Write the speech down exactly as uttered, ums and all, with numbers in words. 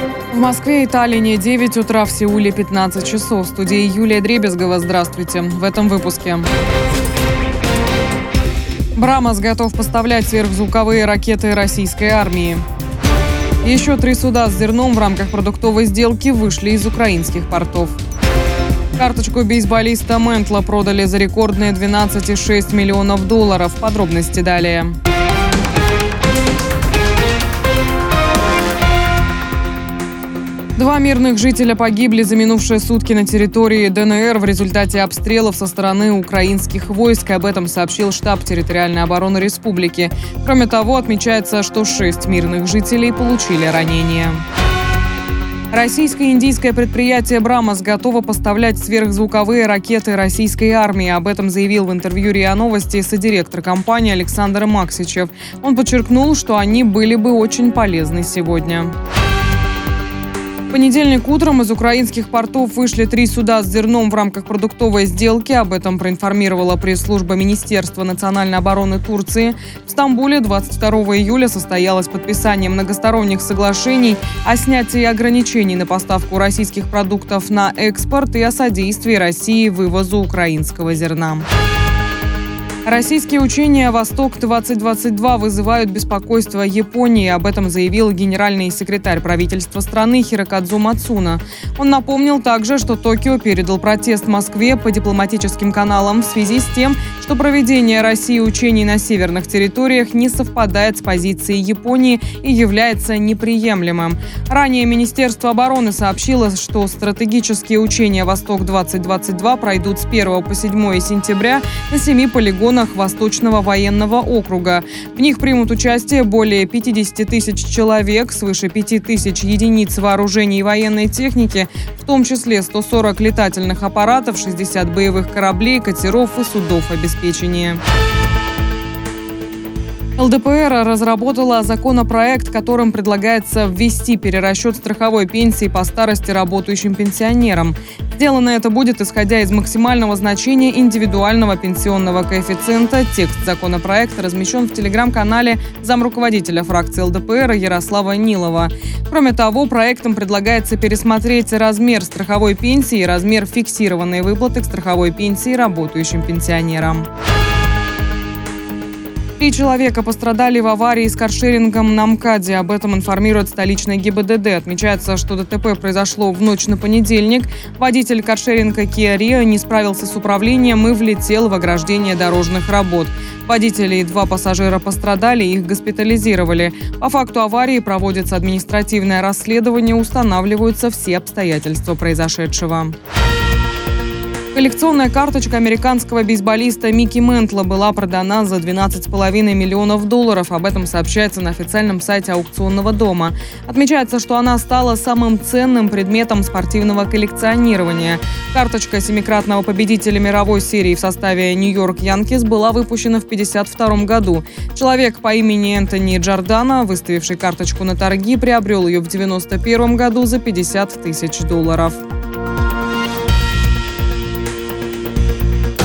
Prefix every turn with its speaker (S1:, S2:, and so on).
S1: В Москве и Таллине девять утра, в Сеуле пятнадцать часов. В студии Юлия Дребезгова. Здравствуйте. В этом выпуске. Брамос готов поставлять сверхзвуковые ракеты российской армии. Еще три суда с зерном в рамках продуктовой сделки вышли из украинских портов. Карточку бейсболиста Ментла продали за рекордные двенадцать целых шесть десятых миллионов долларов. Подробности далее. Два мирных жителя погибли за минувшие сутки на территории ДНР в результате обстрелов со стороны украинских войск. Об этом сообщил штаб территориальной обороны республики. Кроме того, отмечается, что шесть мирных жителей получили ранения. Российское индийское предприятие «Брамос» готово поставлять сверхзвуковые ракеты российской армии. Об этом заявил в интервью РИА Новости содиректор компании Александр Максичев. Он подчеркнул, что они были бы очень полезны сегодня. В понедельник утром из украинских портов вышли три суда с зерном в рамках продуктовой сделки. Об этом проинформировала пресс-служба Министерства национальной обороны Турции. В Стамбуле двадцать второго июля состоялось подписание многосторонних соглашений о снятии ограничений на поставку российских продуктов на экспорт и о содействии России вывозу украинского зерна. Российские учения «Восток-двадцать двадцать два» вызывают беспокойство Японии. Об этом заявил генеральный секретарь правительства страны Хирокадзу Мацуна. Он напомнил также, что Токио передал протест Москве по дипломатическим каналам в связи с тем, что проведение России учений на северных территориях не совпадает с позицией Японии и является неприемлемым. Ранее Министерство обороны сообщило, что стратегические учения «Восток-двадцать двадцать два» пройдут с первого по седьмое сентября на семи полигонах Восточного военного округа. В них примут участие более пятьдесят тысяч человек, свыше пяти тысяч единиц вооружений и военной техники, в том числе сто сорок летательных аппаратов, шестьдесят боевых кораблей, катеров и судов обеспечения. ЛДПР разработала законопроект, которым предлагается ввести перерасчет страховой пенсии по старости работающим пенсионерам. Сделано это будет исходя из максимального значения индивидуального пенсионного коэффициента. Текст законопроекта размещен в телеграм-канале замруководителя фракции ЛДПР Ярослава Нилова. Кроме того, проектом предлагается пересмотреть размер страховой пенсии и размер фиксированной выплаты к страховой пенсии работающим пенсионерам. Три человека пострадали в аварии с каршерингом на МКАДе. Об этом информирует столичный ГИБДД. Отмечается, что ДТП произошло в ночь на понедельник. Водитель каршеринга Kia Rio не справился с управлением и влетел в ограждение дорожных работ. Водители и два пассажира пострадали, их госпитализировали. По факту аварии проводится административное расследование, устанавливаются все обстоятельства произошедшего. Коллекционная карточка американского бейсболиста Микки Ментла была продана за двенадцать целых пять десятых миллионов долларов. Об этом сообщается на официальном сайте аукционного дома. Отмечается, что она стала самым ценным предметом спортивного коллекционирования. Карточка семикратного победителя мировой серии в составе Нью-Йорк Янкис была выпущена в пятьдесят втором году. Человек по имени Энтони Джордано, выставивший карточку на торги, приобрел ее в девяносто первом году за пятьдесят тысяч долларов.